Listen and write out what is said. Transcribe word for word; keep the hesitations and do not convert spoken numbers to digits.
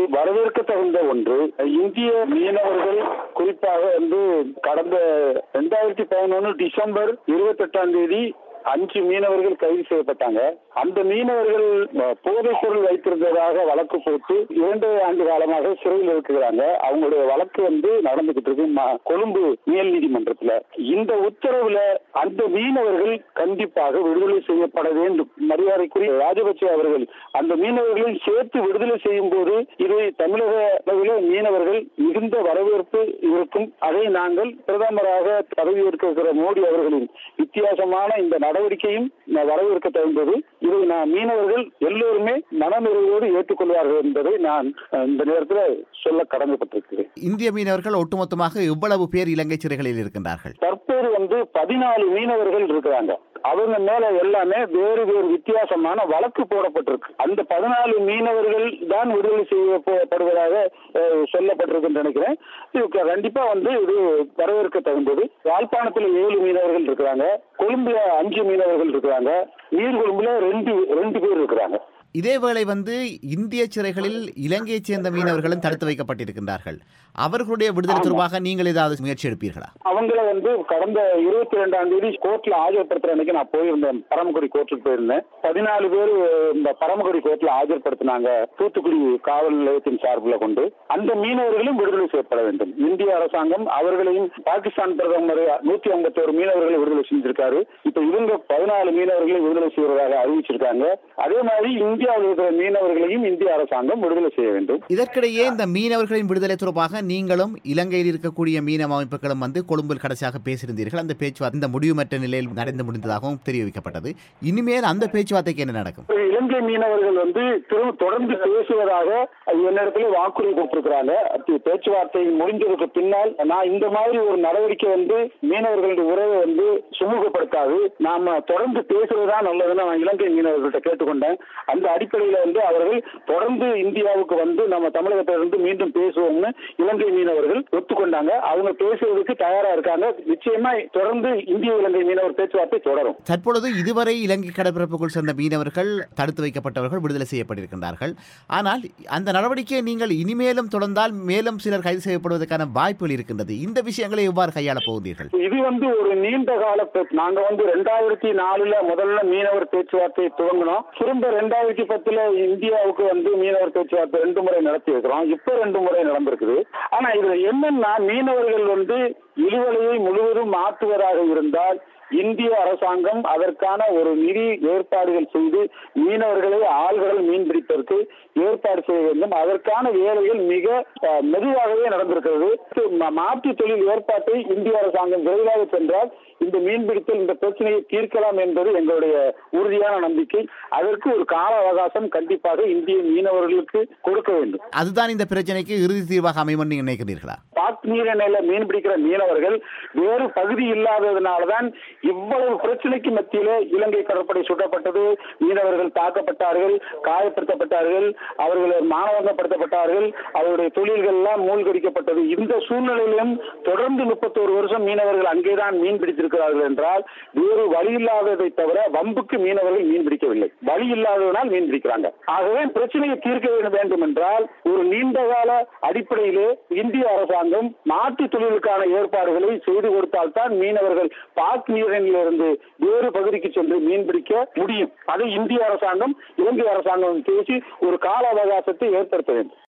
வரவேற்க தகுந்த ஒன்று. இந்திய மீனவர்கள் குறிப்பாக வந்து கடந்த இரண்டாயிரத்தி பதினொன்று டிசம்பர் இருபத்தி எட்டாம் தேதி அஞ்சு மீனவர்கள் கைது செய்யப்பட்டாங்க. அந்த மீனவர்கள் போதைப் பொருள் வைத்திருந்ததாக வழக்கு போட்டு இரண்டு ஆண்டு காலமாக சிறையில் இருக்கிறாங்க. அவங்களுடைய வழக்கு வந்து நடந்துகிட்டு இருக்கு கொழும்பு மேல் நீதிமன்றத்தில். இந்த உத்தரவுல அந்த மீனவர்கள் கண்டிப்பாக விடுதலை செய்யப்பட வேண்டும். மரியாதைக்குரிய ராஜபக்சே அவர்கள் அந்த மீனவர்களை சேர்த்து விடுதலை செய்யும் போது இதை தமிழக அளவில் மீனவர்கள் மிகுந்த வரவேற்பு இருக்கும். அதை நாங்கள் பிரதமராக பதவியேற்கிற மோடி அவர்களின் வித்தியாசமான இந்த நடவடிக்கையும் வரவேற்க தகுந்தது. இதை நான் மீனவர்கள் எல்லோருமே மனநிறைவோடு ஏற்றுக்கொள்வார்கள் என்பதை நான் இந்த நேரத்தில் சொல்ல கடமைப்பட்டிருக்கிறேன். இந்திய மீனவர்கள் ஒட்டுமொத்தமாக எவ்வளவு பேர் இலங்கை சிறைகளில் இருக்கின்றார்கள்? தற்போது வந்து பதினாலு மீனவர்கள் இருக்கிறாங்க. அவங்க மேல எல்லாமே வேறு வேறு வித்தியாசமான வழக்கு போடப்பட்டிருக்கு. அந்த பதினாலு மீனவர்கள் தான் விடுதலை செய்யப்படுவதாக சொல்லப்பட்டிருக்கு நினைக்கிறேன். கண்டிப்பா வந்து இது வரவேற்க தகுந்தது. யாழ்ப்பாணத்தில் ஏழு மீனவர்கள் இருக்கிறாங்க, கொழும்புல அஞ்சு மீனவர்கள் இருக்கிறாங்க, நீர்கொழும்புல ரெண்டு ரெண்டு பேர் இருக்கிறாங்க. இதேவேளை வந்து இந்திய சிறைகளில் இலங்கையைச் சேர்ந்த மீனவர்களும் தடுத்து வைக்கப்பட்டிருக்கின்றார்கள். அவர்களுடைய விடுதலை தொடர்பாக நீங்கள் ஏதாவது முயற்சி எடுப்பீர்களா? அவங்கள வந்து கடந்த இருபத்தி இரண்டாம் தேதி கோர்ட்ல ஆஜர்படுத்துற அன்னைக்கு நான் போயிருந்தேன். பரமக்குடி கோர்ட்டுக்கு போயிருந்தேன். பதினாலு பேர் இந்த பரமக்குடி கோர்ட்ல ஆஜர்படுத்தினாங்க தூத்துக்குடி காவல் நிலையத்தின் சார்பில் கொண்டு. அந்த மீனவர்களும் விடுதலை செய்யப்பட வேண்டும். இந்திய அரசாங்கம் அவர்களையும் பாகிஸ்தான் பிரதமர் நூத்தி ஐம்பத்தி ஒரு மீனவர்களை விடுதலை செஞ்சிருக்காரு. இப்ப இவங்க பதினாலு மீனவர்களை விடுதலை செய்வதாக அறிவிச்சிருக்காங்க. அதே மாதிரி இந்தியாவில் இருக்கிற மீனவர்களையும் இந்திய அரசாங்கம் விடுதலை செய்ய வேண்டும். இதற்கிடையே இந்த மீனவர்களின் விடுதலை தொடர்பாக நீங்களும் இலங்கையில் இருக்கக்கூடிய மீனவ அமைப்புகளும் வந்து கொழும்பில் கடைசியாக பேசியிருந்தீர்கள். அந்த பேச்சுவார்த்தை இந்த முடிவுமற்ற நிலையில் நடந்து முடிந்ததாகவும் தெரிவிக்கப்பட்டது. இனிமேல் அந்த பேச்சுவார்த்தைக்கு என்ன நடக்கும்? இலங்கை மீனவர்கள் வந்து தொடர்ந்து பேசுவதாக என்னிடத்துல வாக்குறுதி கொடுத்திருக்கிறாங்க. பேச்சுவார்த்தை முடிஞ்சதுக்கு பின்னால் நான் இந்த மாதிரி ஒரு நடவடிக்கை வந்து மீனவர்களுடைய உறவை வந்து சுமூகப்படுத்தாது, நாம தொடர்ந்து பேசுவதுதான் நல்லதுன்னு நான் இலங்கை மீனவர்கள்ட்ட கேட்டுக்கொண்டேன். அந்த அடிப்படையில் வந்து அவர்கள் தொடர்ந்து இந்தியாவுக்கு வந்து நம்ம தமிழகத்திலிருந்து மீண்டும் பேசுவோம்னு இலங்கை மீனவர்கள் ஒத்துக்கொண்டாங்க. அவங்க பேசுவதற்கு தயாரா இருக்காங்க. நிச்சயமா தொடர்ந்து இந்திய இலங்கை மீனவர் பேச்சுவார்த்தை தொடரும். தற்பொழுது இதுவரை இலங்கை கடற்பரப்புக்குள் சேர்ந்த மீனவர்கள் தடுத்து வைக்கப்பட்டவர்கள் விடுதலை செய்யப்பட்டிருக்கின்றார்கள். ஆனால் அந்த நடவடிக்கையை நீங்கள் இனிமேலும் தொடர்ந்தால் மேலும் சிலர் கைது செய்யப்படுவதற்கான வாய்ப்புகள் இருக்கின்றது. இந்த விஷயங்களை எவ்வாறு கையாள போகிறீர்கள்? இது வந்து ஒரு நீண்ட கால நாங்க வந்து ரெண்டாயிரத்தி நாலுல முதல்ல மீனவர் பேச்சுவார்த்தை துவங்கினோம். திரும்ப ரெண்டாயிரத்தி பத்துல இந்தியாவுக்கு வந்து மீனவர் பேச்சுவார்த்தை ரெண்டு முறை நடத்தி இருக்கிறோம். இப்ப ரெண்டு முறை நடந்திருக்குது. ஆனா இதுல என்னன்னா மீனவர்கள் வந்து இழுவலையை முழுவதும் மாற்றுவதாக இருந்தால் இந்திய அரசாங்கம் அதற்கான ஒரு நிதி ஏற்பாடுகள் செய்து மீனவர்களை ஆழ்கடல் மீன் பிடிப்பதற்கு ஏற்பாடு செய்ய வேண்டும். அதற்கான வேலைகள் மிக மெதுவாகவே நடந்திருக்கிறது. மாற்று தொழில் ஏற்பாட்டை இந்திய அரசாங்கம் விரைவாக சென்றால் இந்த மீன்பிடித்தல் இந்த பிரச்சனையை தீர்க்கலாம் என்பது எங்களுடைய உறுதியான நம்பிக்கை. அதற்கு ஒரு கால அவகாசம் கண்டிப்பாக இந்திய மீனவர்களுக்கு கொடுக்க வேண்டும். அதுதான் இந்த பிரச்சனைக்கு இறுதி தீர்வாக அமையும் நீங்க நினைக்கிறீர்களா? பாக் நீரிணையில மீன் பிடிக்கிற மீனவர்கள் வேறு பகுதி இல்லாததுனால்தான் இவ்வளவு பிரச்சனைக்கு மத்தியிலே இலங்கை கடற்படை சுட்டப்பட்டது, மீனவர்கள் தாக்கப்பட்டார்கள், காயப்படுத்தப்பட்டார்கள், அவர்கள் மானவங்கப்படுத்தப்பட்டார்கள், அவருடைய தொழில்கள் எல்லாம் மூழ்கடிக்கப்பட்டது. இந்த சூழ்நிலையிலும் தொடர்ந்து முப்பத்தோரு வருஷம் மீனவர்கள் அங்கேதான் மீன் பிடித்திருக்கிறார்கள் என்றால் வேறு வழி இல்லாததை தவிர வம்புக்கு மீனவர்கள் மீன் பிடிக்கவில்லை. வழி இல்லாததனால் மீன் பிடிக்கிறாங்க. ஆகவே பிரச்சனையை தீர்க்க வேண்டும் என்றால் ஒரு நீண்ட கால அடிப்படையிலே இந்திய அரசாங்கம் மாற்று தொழிலுக்கான ஏற்பாடுகளை செய்து கொடுத்தால்தான் மீனவர்கள் பாக் நீரிலிருந்து வேறு பகுதிக்கு சென்று மீன் பிடிக்க முடியும். அதை இந்திய அரசாங்கம் இலங்கை அரசாங்கம் பேசி ஒரு கால அவகாசத்தை ஏற்படுத்த வேண்டும்.